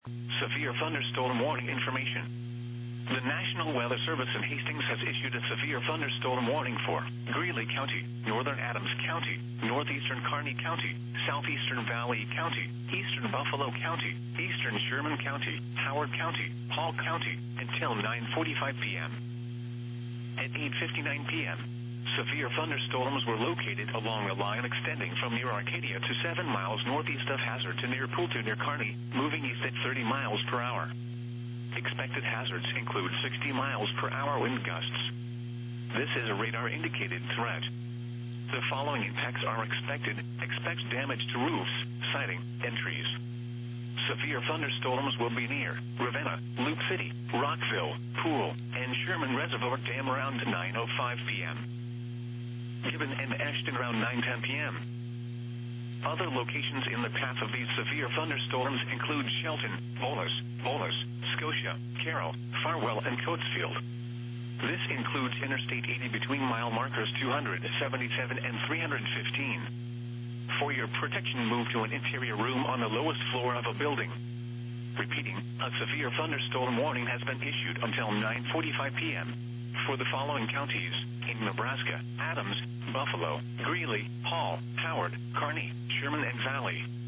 Severe thunderstorm warning information. The National Weather Service in Hastings has issued a severe thunderstorm warning for Greeley County, Northern Adams County, Northeastern Kearney County, Southeastern Valley County, Eastern Buffalo County, Eastern Sherman County, Howard County, Hall County, until 9:45 p.m. At 8:59 p.m., severe thunderstorms were located along a line extending from near Arcadia to 7 miles northeast of Hazard to near Poultry near Kearney, moving east at 30 miles per hour. Expected hazards include 60 miles per hour wind gusts. This is a radar-indicated threat. The following impacts are expected. Expect damage to roofs, siding, and trees. Severe thunderstorms will be near Ravenna, Loop City, Rockville, Poole, and Sherman Reservoir Dam around 9:05 p.m. Gibbon and Ashton around 9:10 p.m. Other locations in the path of these severe thunderstorms include Shelton, Bolus, Scotia, Carroll, Farwell, and Coatesville. This includes Interstate 80 between mile markers 277 and 315. For your protection, move to an interior room on the lowest floor of a building. Repeating, a severe thunderstorm warning has been issued until 9:45 p.m. for the following counties in Nebraska: Adams, Buffalo, Greeley, Hall, Howard, Kearney, Sherman, and Valley.